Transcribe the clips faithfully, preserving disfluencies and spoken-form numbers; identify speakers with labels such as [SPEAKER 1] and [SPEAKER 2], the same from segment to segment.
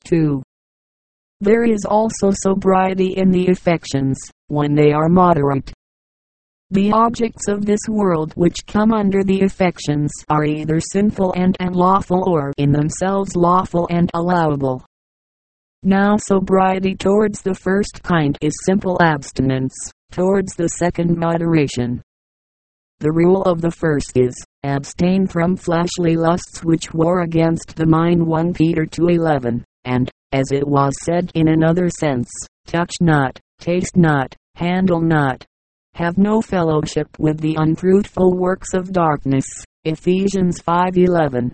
[SPEAKER 1] two. There is also sobriety in the affections, when they are moderate. The objects of this world which come under the affections are either sinful and unlawful or in themselves lawful and allowable. Now sobriety towards the first kind is simple abstinence, towards the second moderation. The rule of the first is, abstain from fleshly lusts which war against the mind, First Peter two eleven, and, as it was said in another sense, touch not, taste not, handle not. Have no fellowship with the unfruitful works of darkness, Ephesians five eleven.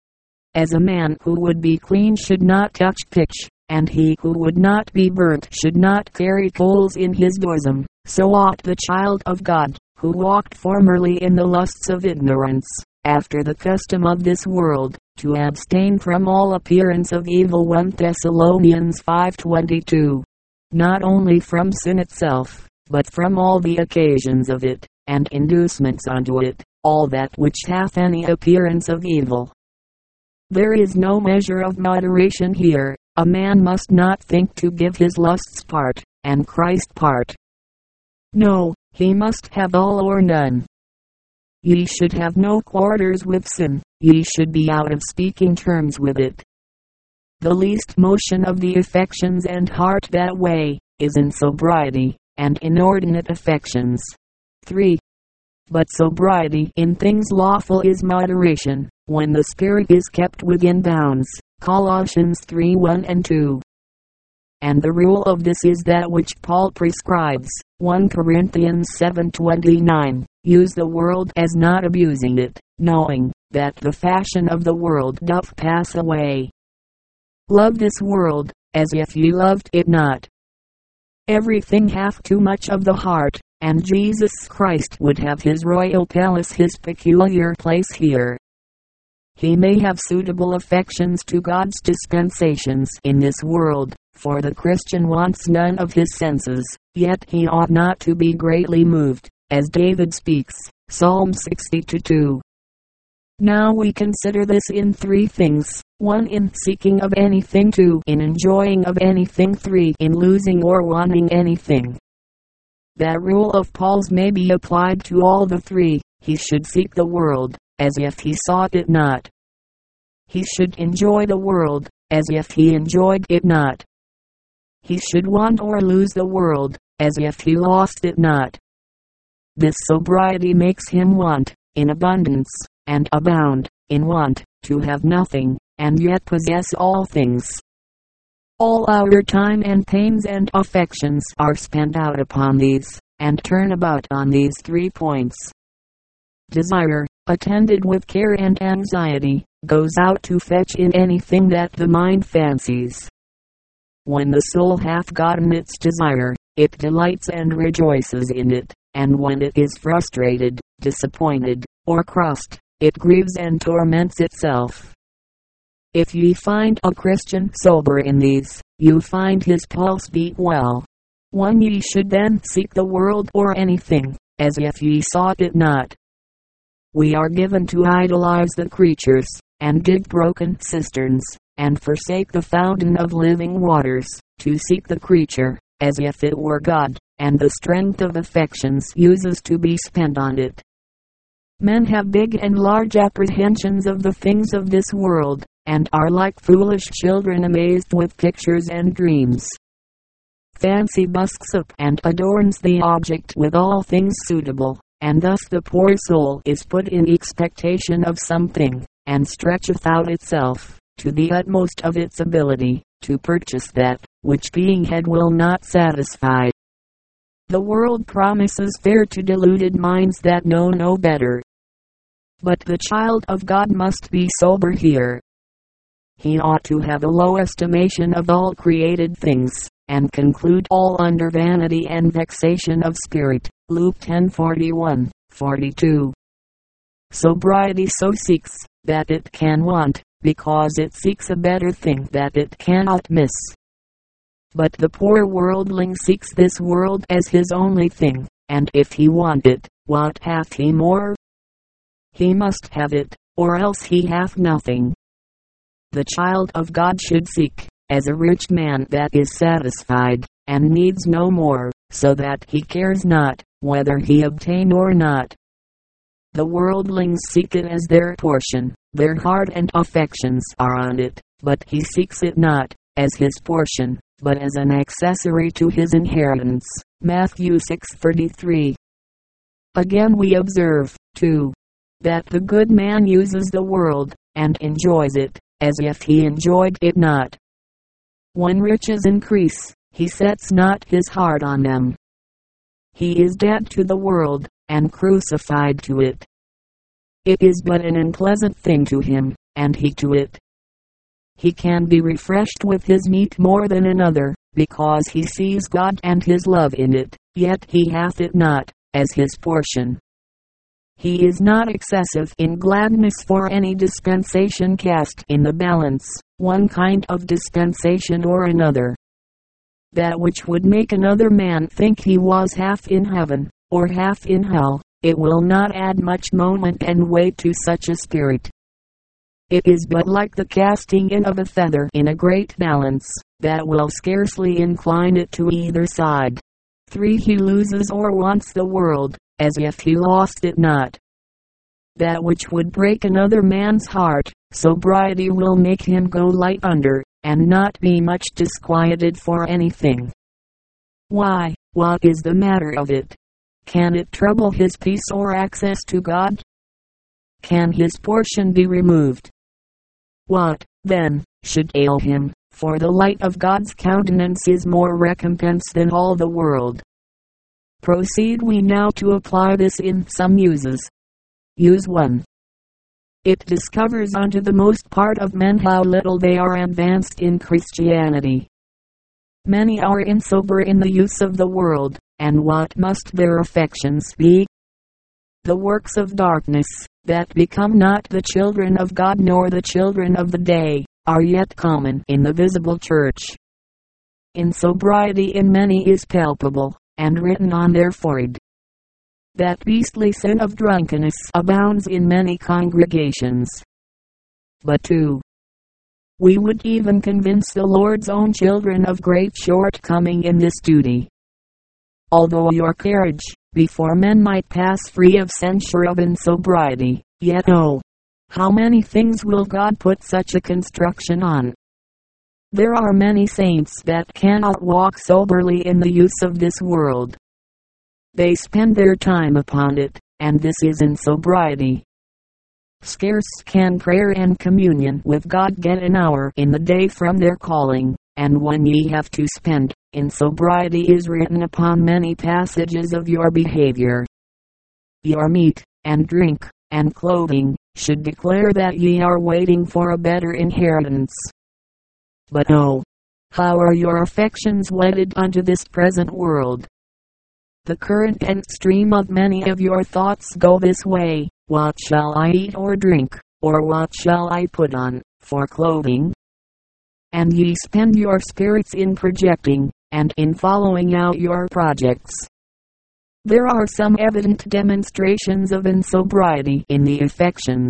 [SPEAKER 1] As a man who would be clean should not touch pitch, and he who would not be burnt should not carry coals in his bosom, so ought the child of God, who walked formerly in the lusts of ignorance, after the custom of this world, to abstain from all appearance of evil, First Thessalonians five twenty-two. Not only from sin itself, but from all the occasions of it, and inducements unto it, all that which hath any appearance of evil. There is no measure of moderation here. A man must not think to give his lusts part, and Christ part. No, he must have all or none. Ye should have no quarters with sin, ye should be out of speaking terms with it. The least motion of the affections and heart that way, is in sobriety, and inordinate affections. three. But sobriety in things lawful is moderation, when the spirit is kept within bounds, Colossians three one and two. And the rule of this is that which Paul prescribes, First Corinthians seven twenty-nine, use the world as not abusing it, knowing that the fashion of the world doth pass away. Love this world, as if ye loved it not. Everything hath too much of the heart, and Jesus Christ would have his royal palace, his peculiar place here. He may have suitable affections to God's dispensations in this world, for the Christian wants none of his senses, yet he ought not to be greatly moved, as David speaks, Psalm sixty-two two. Now we consider this in three things: one in seeking of anything, two in enjoying of anything, three in losing or wanting anything. That rule of Paul's may be applied to all the three. He should seek the world, as if he sought it not. He should enjoy the world, as if he enjoyed it not. He should want or lose the world, as if he lost it not. This sobriety makes him want, in abundance, and abound, in want, to have nothing, and yet possess all things. All our time and pains and affections are spent out upon these, and turn about on these three points. Desire, attended with care and anxiety, goes out to fetch in anything that the mind fancies. When the soul hath gotten its desire, it delights and rejoices in it, and when it is frustrated, disappointed, or crossed, it grieves and torments itself. If ye find a Christian sober in these, you find his pulse beat well. One, ye should then seek the world or anything, as if ye sought it not. We are given to idolize the creatures, and dig broken cisterns, and forsake the fountain of living waters, to seek the creature, as if it were God, and the strength of affections uses to be spent on it. Men have big and large apprehensions of the things of this world, and are like foolish children amazed with pictures and dreams. Fancy busks up and adorns the object with all things suitable, and thus the poor soul is put in expectation of something, and stretcheth out itself, to the utmost of its ability, to purchase that, which being had will not satisfy. The world promises fair to deluded minds that know no better. But the child of God must be sober here. He ought to have a low estimation of all created things, and conclude all under vanity and vexation of spirit. Luke ten forty-one, forty-two. Sobriety so seeks, that it can want, because it seeks a better thing that it cannot miss. But the poor worldling seeks this world as his only thing, and if he want it, what hath he more? He must have it, or else he hath nothing. The child of God should seek, as a rich man that is satisfied, and needs no more, so that he cares not whether he obtain or not. The worldlings seek it as their portion, their heart and affections are on it, but he seeks it not as his portion, but as an accessory to his inheritance. Matthew six thirty-three. Again we observe, too, that the good man uses the world, and enjoys it, as if he enjoyed it not. When riches increase, he sets not his heart on them. He is dead to the world, and crucified to it. It is but an unpleasant thing to him, and he to it. He can be refreshed with his meat more than another, because he sees God and his love in it, yet he hath it not as his portion. He is not excessive in gladness for any dispensation cast in the balance, one kind of dispensation or another. That which would make another man think he was half in heaven, or half in hell, it will not add much moment and weight to such a spirit. It is but like the casting in of a feather in a great balance, that will scarcely incline it to either side. three He loses or wants the world, as if he lost it not. That which would break another man's heart, sobriety will make him go light under, and not be much disquieted for anything. Why, what is the matter of it? Can it trouble his peace or access to God? Can his portion be removed? What, then, should ail him, for the light of God's countenance is more recompense than all the world. Proceed we now to apply this in some uses. Use one. It discovers unto the most part of men how little they are advanced in Christianity. Many are insober in the use of the world, and what must their affections be? The works of darkness, that become not the children of God nor the children of the day, are yet common in the visible church. Insobriety in many is palpable, and written on their forehead. That beastly sin of drunkenness abounds in many congregations. But two. We would even convince the Lord's own children of great shortcoming in this duty. Although your carriage, before men might pass free of censure of insobriety, yet oh, how many things will God put such a construction on? There are many saints that cannot walk soberly in the use of this world. They spend their time upon it, and this is insobriety. Scarce can prayer and communion with God get an hour in the day from their calling, and when ye have to spend, insobriety is written upon many passages of your behavior. Your meat, and drink, and clothing, should declare that ye are waiting for a better inheritance. But oh, how are your affections wedded unto this present world? The current and stream of many of your thoughts go this way: what shall I eat or drink, or what shall I put on, for clothing? And ye spend your spirits in projecting, and in following out your projects. There are some evident demonstrations of insobriety in the affections.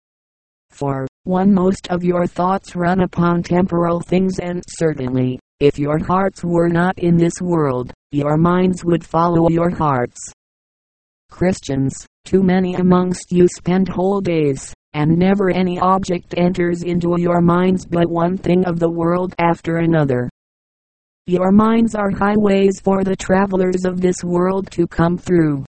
[SPEAKER 1] For, one, most of your thoughts run upon temporal things, and certainly, if your hearts were not in this world, your minds would follow your hearts. Christians, too many amongst you spend whole days, and never any object enters into your minds but one thing of the world after another. Your minds are highways for the travelers of this world to come through.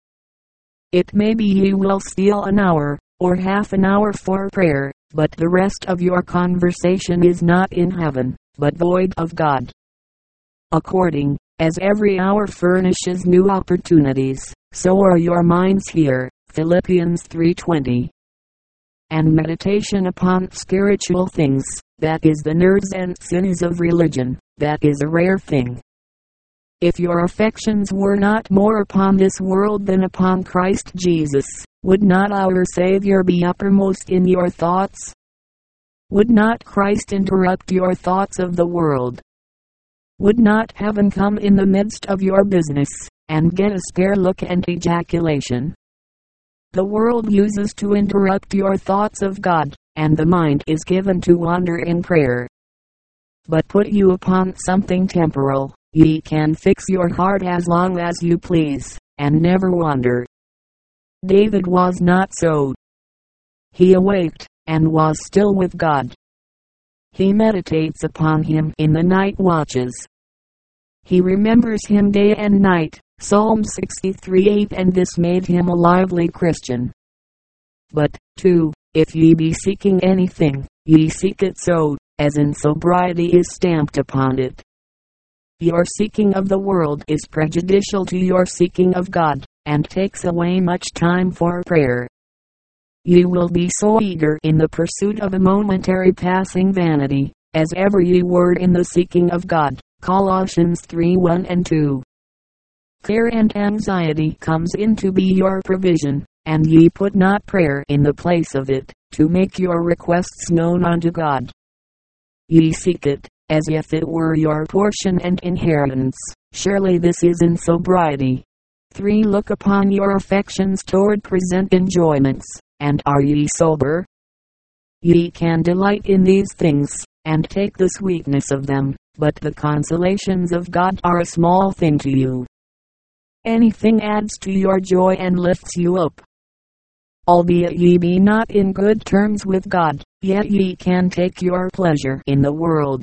[SPEAKER 1] It may be ye will steal an hour, or half an hour for prayer, but the rest of your conversation is not in heaven, but void of God. According as every hour furnishes new opportunities, so are your minds here. Philippians three twenty. And meditation upon spiritual things, that is the nerves and sinews of religion, that is a rare thing. If your affections were not more upon this world than upon Christ Jesus, would not our Savior be uppermost in your thoughts? Would not Christ interrupt your thoughts of the world? Would not heaven come in the midst of your business, and get a spare look and ejaculation? The world uses to interrupt your thoughts of God, and the mind is given to wander in prayer. but put you upon something temporal, ye can fix your heart as long as you please, and never wander. David was not so. He awaked, and was still with God. He meditates upon him in the night watches. He remembers him day and night. Psalm sixty-three eight. And this made him a lively Christian. But, two, if ye be seeking anything, ye seek it so, as in sobriety is stamped upon it. Your seeking of the world is prejudicial to your seeking of God, and takes away much time for prayer. Ye will be so eager in the pursuit of a momentary passing vanity, as ever ye were in the seeking of God. Colossians three one and two. Care and anxiety comes in to be your provision, and ye put not prayer in the place of it, to make your requests known unto God. Ye seek it, as if it were your portion and inheritance. Surely this is in sobriety. three. Look upon your affections toward present enjoyments, and are ye sober? Ye can delight in these things, and take the sweetness of them, but the consolations of God are a small thing to you. Anything adds to your joy and lifts you up. Albeit ye be not in good terms with God, yet ye can take your pleasure in the world.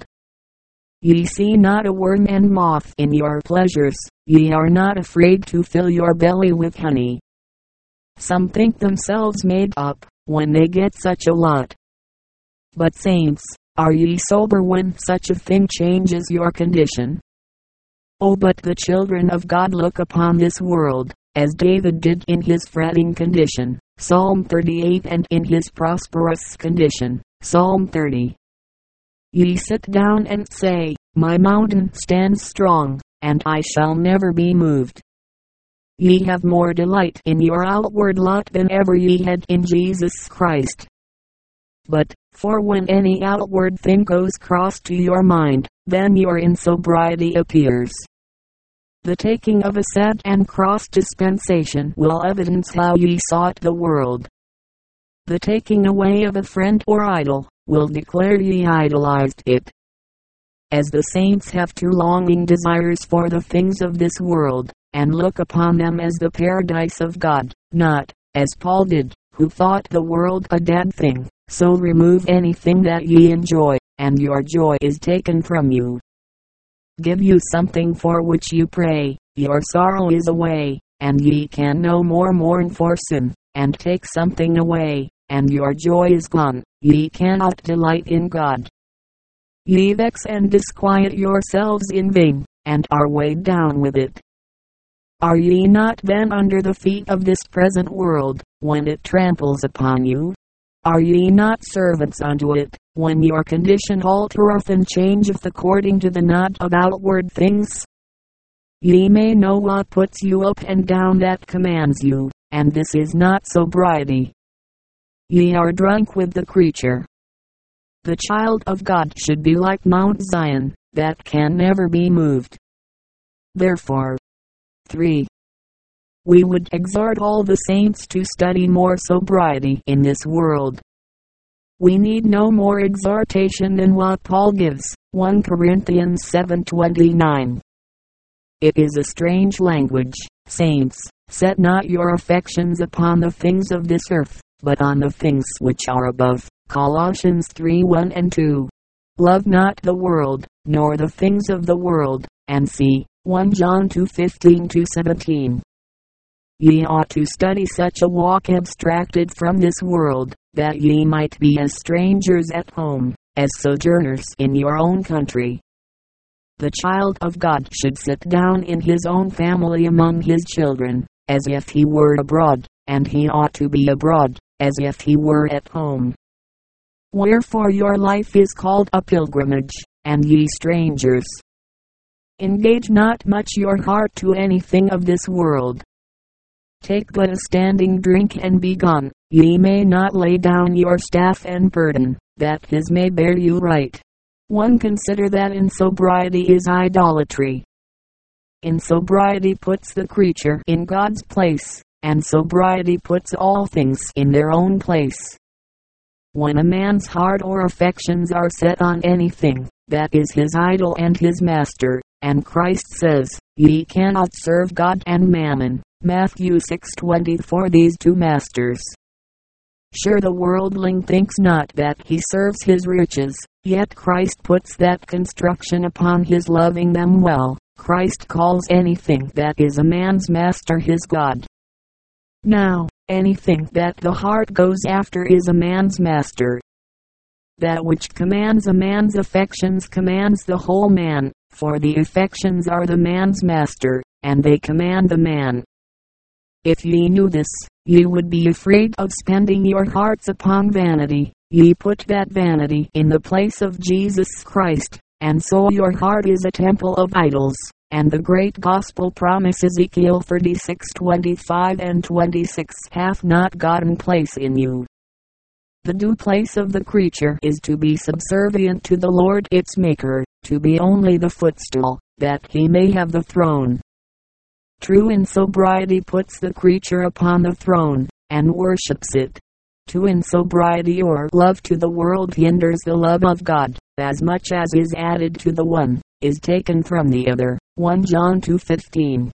[SPEAKER 1] Ye see not a worm and moth in your pleasures, ye are not afraid to fill your belly with honey. Some think themselves made up, when they get such a lot. But saints, are ye sober when such a thing changes your condition? Oh, but the children of God look upon this world, as David did in his fretting condition, Psalm thirty-eight, and in his prosperous condition, Psalm thirty. Ye sit down and say, my mountain stands strong, and I shall never be moved. Ye have more delight in your outward lot than ever ye had in Jesus Christ. But, for when any outward thing goes cross to your mind, then your insobriety appears. The taking of a sad and cross dispensation will evidence how ye sought the world. The taking away of a friend or idol, will declare ye idolized it. As the saints have two longing desires for the things of this world, and look upon them as the paradise of God, not, as Paul did, who thought the world a dead thing, so remove anything that ye enjoy, and your joy is taken from you. Give you something for which you pray, your sorrow is away, and ye can no more mourn for sin, and take something away, and your joy is gone, ye cannot delight in God. Ye vex and disquiet yourselves in vain, and are weighed down with it. Are ye not then under the feet of this present world, when it tramples upon you? Are ye not servants unto it, when your condition altereth and changeth according to the not of outward things? Ye may know what puts you up and down that commands you, and this is not sobriety. Ye are drunk with the creature. The child of God should be like Mount Zion, that can never be moved. Therefore, three. We would exhort all the saints to study more sobriety in this world. We need no more exhortation than what Paul gives, First Corinthians seven twenty-nine. It is a strange language, saints, set not your affections upon the things of this earth, but on the things which are above. Colossians three one and two. Love not the world, nor the things of the world, and see, First John two fifteen to seventeen. Ye ought to study such a walk abstracted from this world, that ye might be as strangers at home, as sojourners in your own country. The child of God should sit down in his own family among his children, as if he were abroad, and he ought to be abroad, as if he were at home. Wherefore your life is called a pilgrimage, and ye strangers. Engage not much your heart to anything of this world. Take but a standing drink and be gone. Ye may not lay down your staff and burden, that his may bear you right. One consider that in sobriety is idolatry. In sobriety puts the creature in God's place, and sobriety puts all things in their own place. When a man's heart or affections are set on anything, that is his idol and his master, and Christ says, ye cannot serve God and mammon. Matthew six twenty-four. These two masters. Sure, the worldling thinks not that he serves his riches, yet Christ puts that construction upon his loving them well. Christ calls anything that is a man's master his God. Now, anything that the heart goes after is a man's master. That which commands a man's affections commands the whole man, for the affections are the man's master, and they command the man. If ye knew this, ye would be afraid of spending your hearts upon vanity. Ye put that vanity in the place of Jesus Christ, and so your heart is a temple of idols. And the great gospel promise Ezekiel thirty-six twenty-five and twenty-six hath not gotten place in you. The due place of the creature is to be subservient to the Lord its Maker, to be only the footstool, that he may have the throne. True insobriety puts the creature upon the throne, and worships it. To insobriety or love to the world hinders the love of God, as much as is added to the one, is taken from the other. First John two fifteen.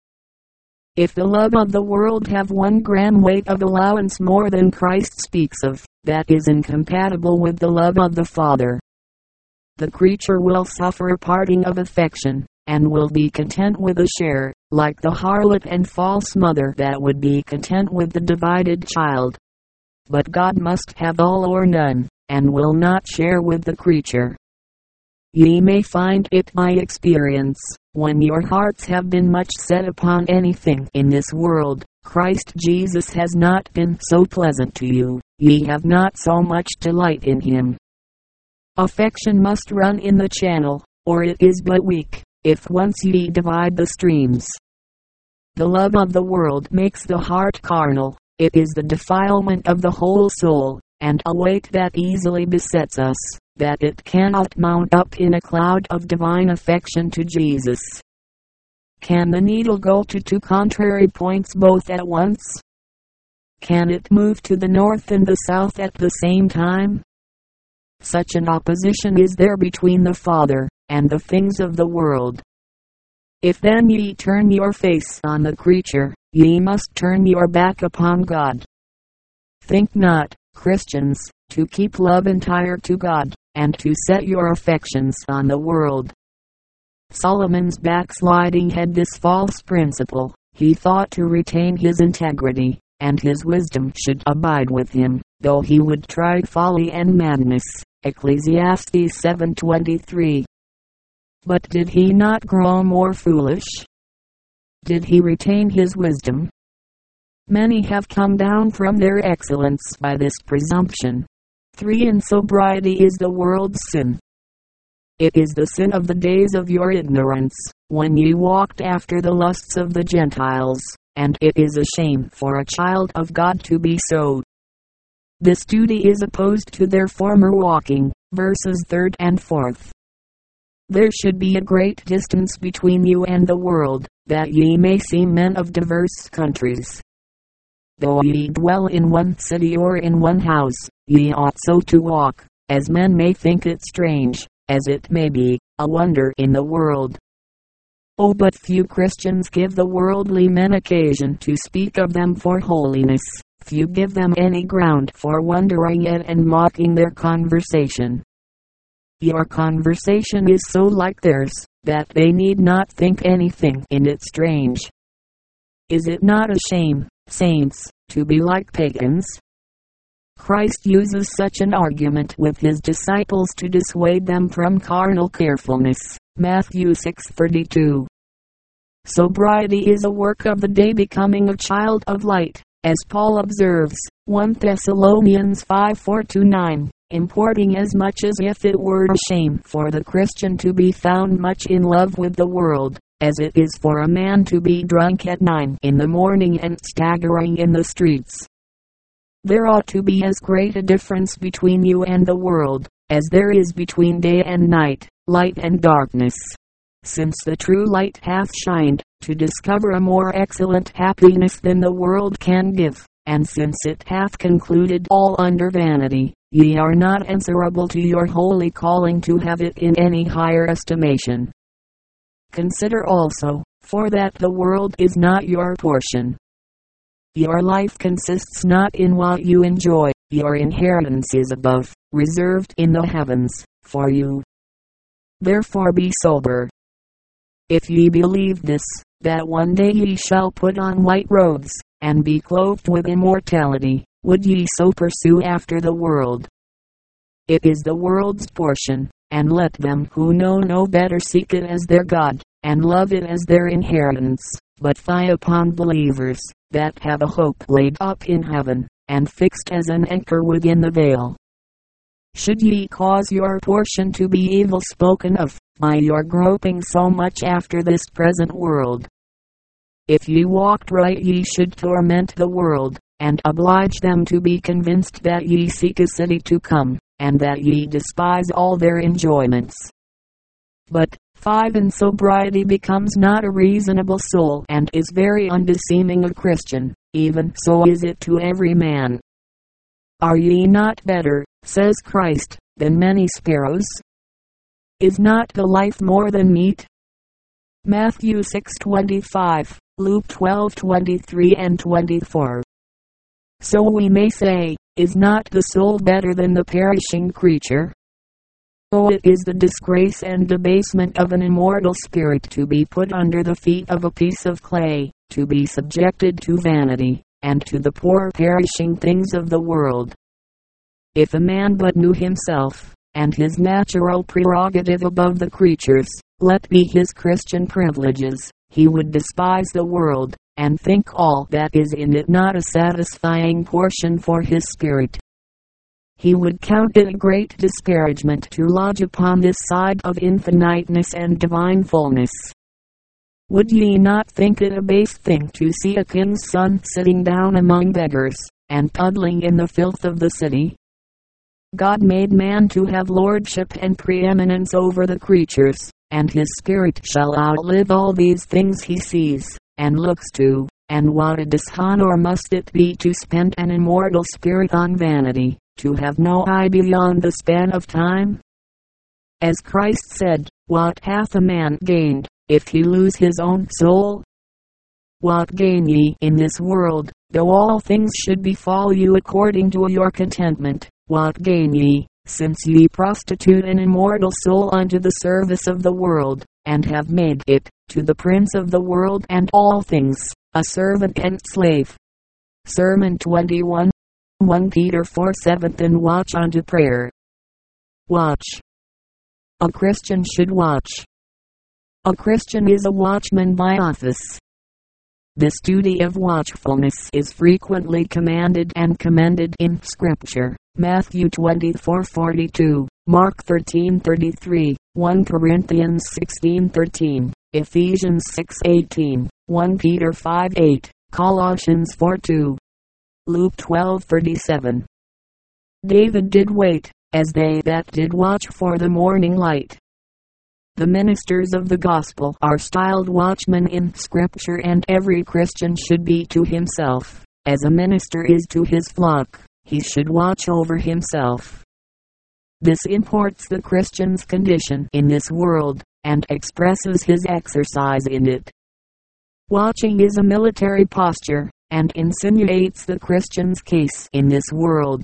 [SPEAKER 1] If the love of the world have one gram weight of allowance more than Christ speaks of, that is incompatible with the love of the Father. The creature will suffer a parting of affection, and will be content with a share, like the harlot and false mother that would be content with the divided child. But God must have all or none, and will not share with the creature. Ye may find it by experience, when your hearts have been much set upon anything in this world, Christ Jesus has not been so pleasant to you, ye have not so much delight in him. Affection must run in the channel, or it is but weak, if once ye divide the streams. The love of the world makes the heart carnal, it is the defilement of the whole soul, and a weight that easily besets us, that it cannot mount up in a cloud of divine affection to Jesus. Can the needle go to two contrary points both at once? Can it move to the north and the south at the same time? Such an opposition is there between the Father and the things of the world. If then ye turn your face on the creature, ye must turn your back upon God. Think not, Christians, to keep love entire to God, and to set your affections on the world. Solomon's backsliding had this false principle: he thought to retain his integrity, and his wisdom should abide with him, though he would try folly and madness. Ecclesiastes seven twenty-three. But did he not grow more foolish? Did he retain his wisdom? Many have come down from their excellence by this presumption. three. Insobriety is the world's sin. It is the sin of the days of your ignorance, when ye walked after the lusts of the Gentiles, and it is a shame for a child of God to be so. This duty is opposed to their former walking, verses third and fourth. There should be a great distance between you and the world, that ye may seem men of diverse countries. Though ye dwell in one city or in one house, ye ought so to walk, as men may think it strange, as it may be a wonder in the world. Oh, but few Christians give the worldly men occasion to speak of them for holiness. Few give them any ground for wondering at and mocking their conversation. Your conversation is so like theirs, that they need not think anything in it strange. Is it not a shame, saints, to be like pagans? Christ uses such an argument with his disciples to dissuade them from carnal carefulness. Matthew six thirty-two. Sobriety is a work of the day, becoming a child of light, as Paul observes, First Thessalonians five four to nine, importing as much as if it were a shame for the Christian to be found much in love with the world, as it is for a man to be drunk at nine in the morning and staggering in the streets. There ought to be as great a difference between you and the world, as there is between day and night, light and darkness. Since the true light hath shined, to discover a more excellent happiness than the world can give, and since it hath concluded all under vanity, ye are not answerable to your holy calling to have it in any higher estimation. Consider also, for that the world is not your portion. Your life consists not in what you enjoy, your inheritance is above, reserved in the heavens, for you. Therefore be sober. If ye believe this, that one day ye shall put on white robes, and be clothed with immortality, would ye so pursue after the world? It is the world's portion, and let them who know no better seek it as their God, and love it as their inheritance, but fie upon believers, that have a hope laid up in heaven, and fixed as an anchor within the veil. Should ye cause your portion to be evil spoken of, by your groping so much after this present world? If ye walked right ye should torment the world, and oblige them to be convinced that ye seek a city to come, and that ye despise all their enjoyments. But, five in sobriety becomes not a reasonable soul and is very unbeseeming a Christian, even so is it to every man. Are ye not better, says Christ, than many sparrows? Is not the life more than meat? Matthew six twenty-five, Luke twelve twenty-three and twenty-four. So we may say, is not the soul better than the perishing creature? Oh, it is the disgrace and debasement of an immortal spirit to be put under the feet of a piece of clay, to be subjected to vanity, and to the poor perishing things of the world. If a man but knew himself, and his natural prerogative above the creatures, let be his Christian privileges, he would despise the world, and think all that is in it not a satisfying portion for his spirit. He would count it a great disparagement to lodge upon this side of infiniteness and divine fullness. Would ye not think it a base thing to see a king's son sitting down among beggars, and puddling in the filth of the city? God made man to have lordship and preeminence over the creatures, and his spirit shall outlive all these things he sees, and looks to, and what a dishonor must it be to spend an immortal spirit on vanity, to have no eye beyond the span of time? As Christ said, what hath a man gained, if he lose his own soul? What gain ye in this world, though all things should befall you according to your contentment? What gain ye, since ye prostitute an immortal soul unto the service of the world, and have made it, to the prince of the world and all things, a servant and slave? Sermon twenty-one. First Peter four seven. And watch unto prayer. Watch. A Christian should watch. A Christian is a watchman by office. This duty of watchfulness is frequently commanded and commended in Scripture. Matthew twenty-four forty-two, Mark thirteen thirty-three, First Corinthians sixteen thirteen, Ephesians six eighteen, First Peter five eight, Colossians four two, Luke twelve thirty-seven. David did wait, as they that did watch for the morning light. The ministers of the gospel are styled watchmen in Scripture, and every Christian should be to himself, as a minister is to his flock. He should watch over himself. This imports the Christian's condition in this world, and expresses his exercise in it. Watching is a military posture, and insinuates the Christian's case in this world.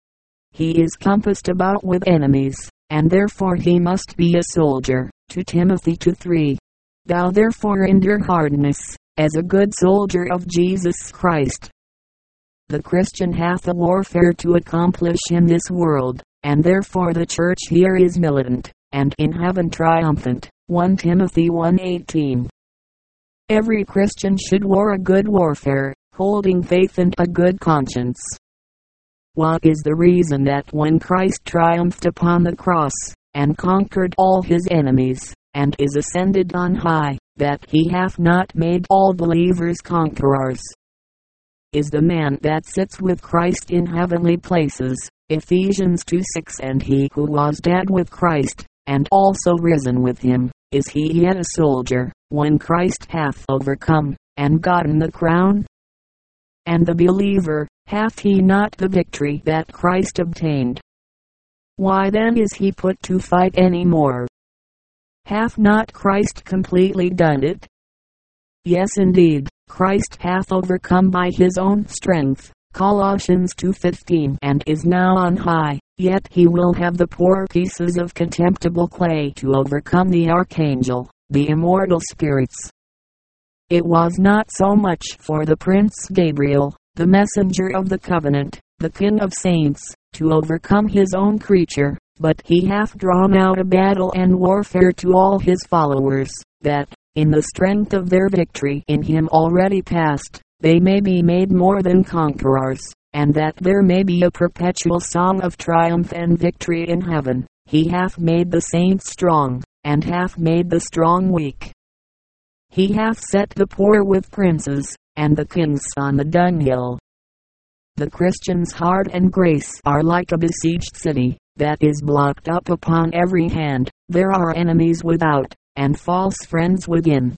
[SPEAKER 1] He is compassed about with enemies, and therefore he must be a soldier. To Timothy two three. Thou therefore endure hardness, as a good soldier of Jesus Christ. The Christian hath a warfare to accomplish in this world, and therefore the church here is militant, and in heaven triumphant. First Timothy one eighteen. Every Christian should war a good warfare, holding faith and a good conscience. What is the reason that when Christ triumphed upon the cross, and conquered all his enemies, and is ascended on high, that he hath not made all believers conquerors? Is the man that sits with Christ in heavenly places, Ephesians two six. And he who was dead with Christ, and also risen with him, is he yet a soldier, when Christ hath overcome, and gotten the crown? and the believer, hath he not the victory that Christ obtained? Why then is he put to fight any more? Hath not Christ completely done it? Yes indeed, Christ hath overcome by his own strength, Colossians two fifteen, and is now on high, yet he will have the poor pieces of contemptible clay to overcome the archangel, the immortal spirits. It was not so much for the Prince Gabriel, the messenger of the covenant, the king of saints, to overcome his own creature, but he hath drawn out a battle and warfare to all his followers, that, in the strength of their victory in him already past, they may be made more than conquerors, and that there may be a perpetual song of triumph and victory in heaven. He hath made the saints strong, and hath made the strong weak. He hath set the poor with princes, and the kings on the dunghill. The Christian's heart and grace are like a besieged city, that is blocked up upon every hand. There are enemies without, and false friends within.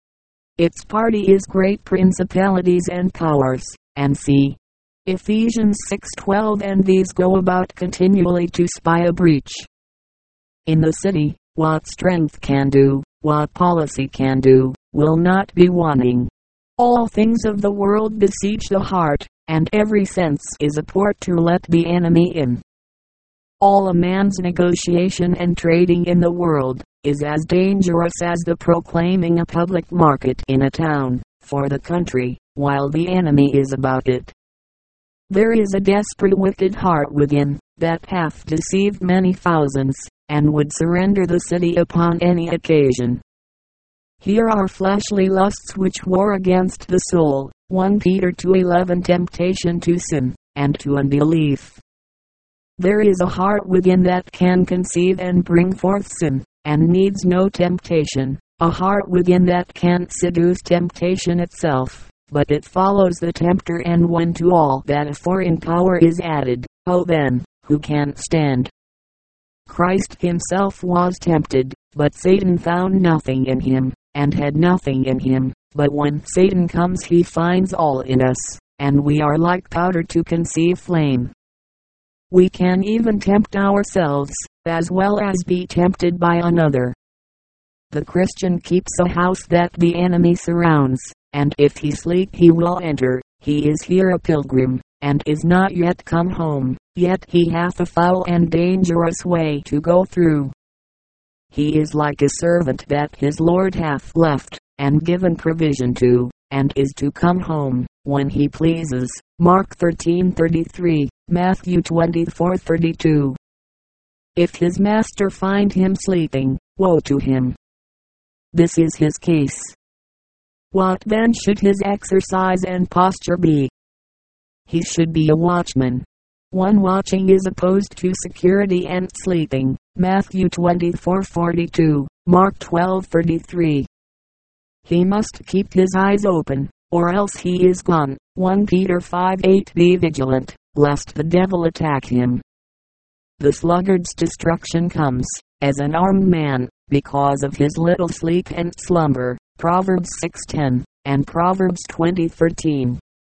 [SPEAKER 1] Its party is great principalities and powers, and see Ephesians six twelve, and these go about continually to spy a breach in the city. What strength can do, what policy can do, will not be wanting. All things of the world besiege the heart, and every sense is a port to let the enemy in. All a man's negotiation and trading in the world is as dangerous as the proclaiming a public market in a town, for the country, while the enemy is about it. There is a desperate wicked heart within, that hath deceived many thousands, and would surrender the city upon any occasion. Here are fleshly lusts which war against the soul, First Peter two eleven, temptation to sin, and to unbelief. There is a heart within that can conceive and bring forth sin, and needs no temptation, a heart within that can seduce temptation itself, but it follows the tempter, and when to all that a foreign power is added, oh then, who can stand? Christ himself was tempted, but Satan found nothing in him, and had nothing in him, but when Satan comes he finds all in us, and we are like powder to conceive flame. We can even tempt ourselves, as well as be tempted by another. The Christian keeps a house that the enemy surrounds, and if he sleep he will enter. He is here a pilgrim, and is not yet come home, yet he hath a foul and dangerous way to go through. He is like a servant that his Lord hath left, and given provision to, and is to come home, when he pleases. Mark thirteen thirty-three, Matthew twenty-four thirty-two. If his master find him sleeping, woe to him. This is his case. What then should his exercise and posture be? He should be a watchman. One watching is opposed to security and sleeping. Matthew twenty-four forty-two, Mark twelve thirty-three. He must keep his eyes open, or else he is gone. First Peter five eight, be vigilant, lest the devil attack him. The sluggard's destruction comes, as an armed man, because of his little sleep and slumber. Proverbs six ten, and Proverbs twenty thirteen.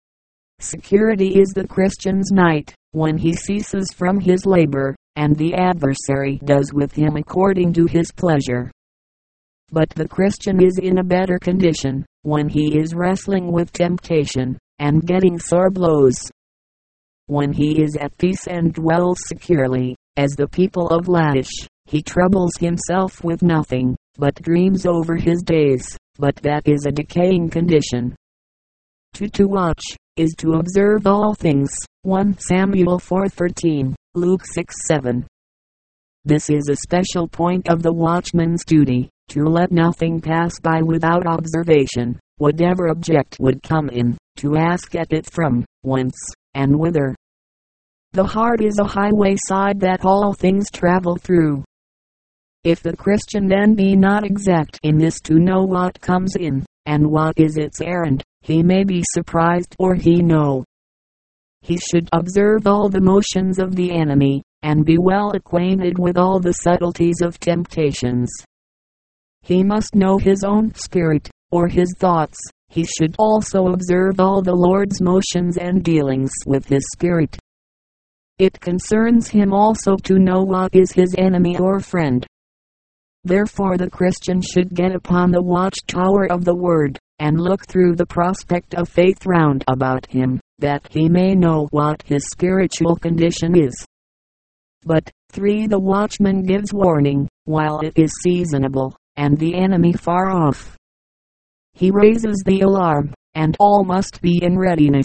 [SPEAKER 1] Security is the Christian's night, when he ceases from his labor, and the adversary does with him according to his pleasure. But the Christian is in a better condition, when he is wrestling with temptation, and getting sore blows. When he is at peace and dwells securely, as the people of Laish, he troubles himself with nothing, but dreams over his days, but that is a decaying condition. To to watch, is to observe all things. First Samuel four thirteen, Luke six seven. This is a special point of the watchman's duty, to let nothing pass by without observation, whatever object would come in, to ask at it from whence, and whither. The heart is a highway side that all things travel through. If the Christian then be not exact in this to know what comes in, and what is its errand, he may be surprised or he know. He should observe all the motions of the enemy, and be well acquainted with all the subtleties of temptations. He must know his own spirit, or his thoughts, he should also observe all the Lord's motions and dealings with his spirit. It concerns him also to know what is his enemy or friend. Therefore the Christian should get upon the watchtower of the Word, and look through the prospect of faith round about him, that he may know what his spiritual condition is. But, three The watchman gives warning, while it is seasonable, and the enemy far off. He raises the alarm, and all must be in readiness.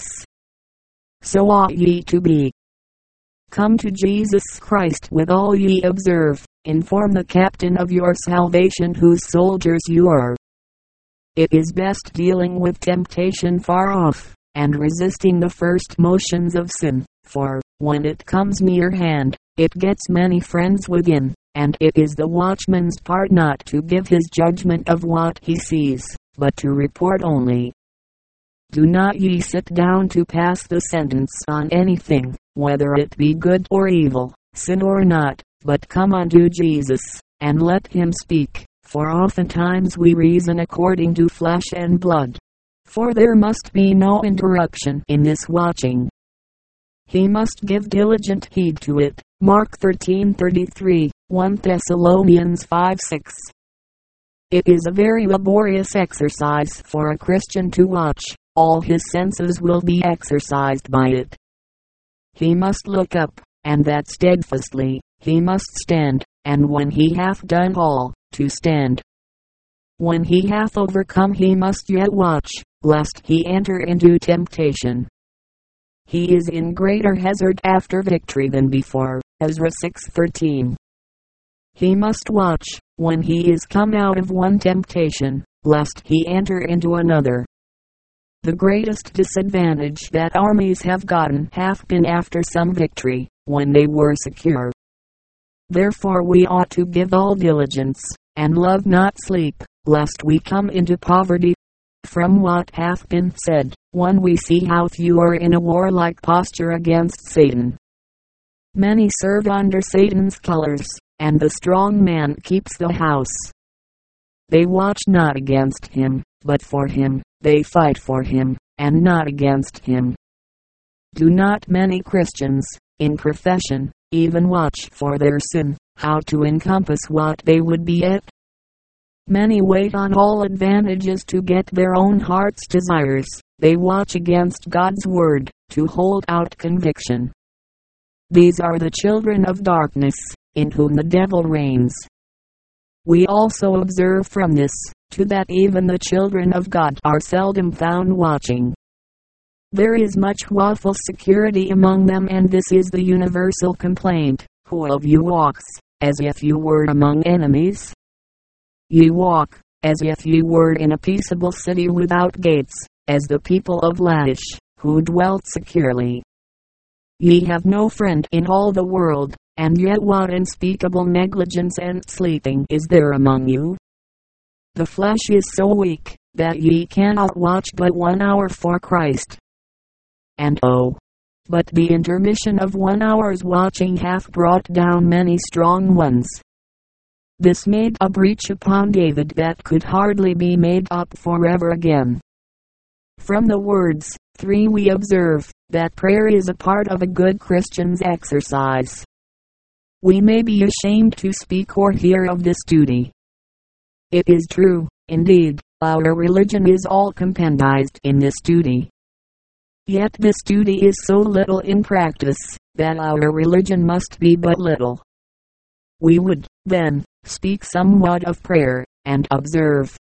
[SPEAKER 1] So ought ye to be. Come to Jesus Christ with all ye observe, inform the captain of your salvation whose soldiers you are. It is best dealing with temptation far off, and resisting the first motions of sin, for, when it comes near hand, it gets many friends within, and it is the watchman's part not to give his judgment of what he sees, but to report only. Do not ye sit down to pass the sentence on anything, whether it be good or evil, sin or not, but come unto Jesus, and let him speak, for oftentimes we reason according to flesh and blood. For there must be no interruption in this watching. He must give diligent heed to it. Mark thirteen thirty-three, First Thessalonians five six. It is a very laborious exercise for a Christian to watch. All his senses will be exercised by it. He must look up, and that steadfastly. He must stand, and when he hath done all, to stand. When he hath overcome he must yet watch, lest he enter into temptation. He is in greater hazard after victory than before. Ezra six thirteen. He must watch, when he is come out of one temptation, lest he enter into another. The greatest disadvantage that armies have gotten hath been after some victory, when they were secure. Therefore we ought to give all diligence, and love not sleep, lest we come into poverty. From what hath been said, one we see how few are in a warlike posture against Satan. Many serve under Satan's colors, and the strong man keeps the house. They watch not against him, but for him. They fight for him, and not against him. Do not many Christians, in profession, even watch for their sin, how to encompass what they would be at? Many wait on all advantages to get their own heart's desires. They watch against God's word, to hold out conviction. These are the children of darkness, in whom the devil reigns. We also observe from this, to that even the children of God are seldom found watching. There is much wilful security among them, and this is the universal complaint. Who of you walks, as if you were among enemies? Ye walk, as if ye were in a peaceable city without gates, as the people of Laish, who dwelt securely. Ye have no friend in all the world, and yet what unspeakable negligence and sleeping is there among you? The flesh is so weak, that ye cannot watch but one hour for Christ. And oh, but the intermission of one hour's watching hath brought down many strong ones. This made a breach upon David that could hardly be made up forever again. From the words, three we observe, that prayer is a part of a good Christian's exercise. We may be ashamed to speak or hear of this duty. It is true, indeed, our religion is all compendized in this duty. Yet this duty is so little in practice, that our religion must be but little. We would, then, speak somewhat of prayer, and observe,